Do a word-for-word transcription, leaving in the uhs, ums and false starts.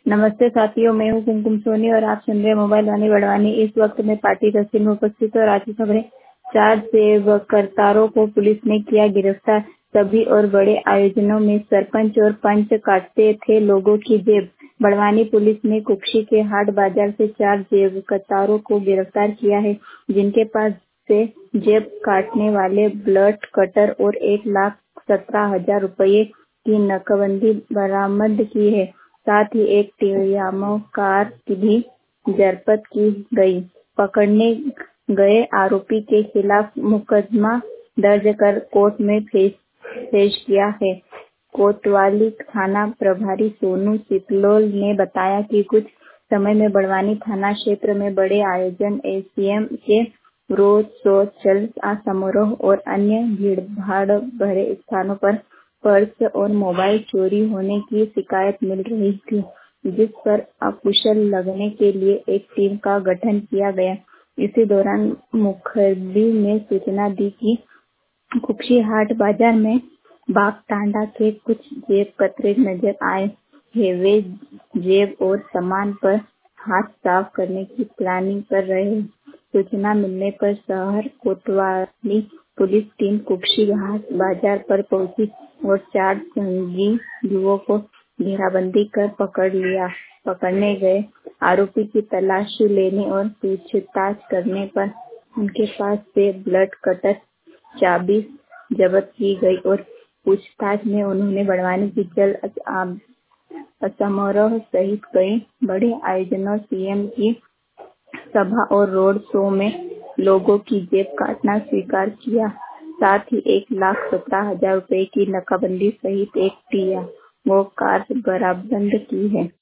नमस्ते साथियों, मैं हूँ कुमकुम सोनी और आप सुन रहे हैं मोबाइल वाणी बड़वानी। इस वक्त मैं पार्टी तहसील में उपस्थित और आज की खबरें। चार सेवकर्ताओं को पुलिस ने किया गिरफ्तार। सभी और बड़े आयोजनों में सरपंच और पंच काटते थे लोगों की जेब। बड़वानी पुलिस ने कुक्षी के हाट बाजार से चार सेवकर्ताओं को गिरफ्तार किया है, जिनके पास से जेब काटने वाले ब्लड कटर और एक लाख सत्रह हजार रुपये की नकबंदी बरामद की है। साथ ही एक टियामो कार भी जब्त की गई। पकड़ने गए आरोपी के खिलाफ मुकदमा दर्ज कर कोर्ट में पेश पेश किया है। कोतवाली थाना प्रभारी सोनू सितलोल ने बताया कि कुछ समय में बड़वानी थाना क्षेत्र में बड़े आयोजन, एसीएम के रोड शो, चल समारोह और अन्य भीड़भाड़ भरे स्थानों पर पर्स और मोबाइल चोरी होने की शिकायत मिल रही थी, जिस पर अकुशल लगने के लिए एक टीम का गठन किया गया। इसी दौरान मुखर्जी ने सूचना दी कि कुक्षी हाट बाजार में बाग टांडा के कुछ जेब कतरे नजर आए हैं। वे जेब और सामान पर हाथ साफ करने की प्लानिंग कर रहे हैं। सूचना मिलने पर शहर कोतवाली पुलिस टीम कुक्षी हाट बाजार पर पहुंची और चार संगी युवकों को घेराबंदी कर पकड़ लिया। पकड़ने गए आरोपी की तलाशी लेने और पूछताछ करने पर उनके पास से ब्लड कटर, चाबी जब्त की गई और पूछताछ में उन्होंने बड़वानी की चल समारोह सहित कई बड़े आयोजनों, सीएम की सभा और रोड शो में लोगों की जेब काटना स्वीकार किया। साथ ही एक लाख सत्रह हजार रुपए की नकाबंदी सहित एक टियागो कार बरामद की है।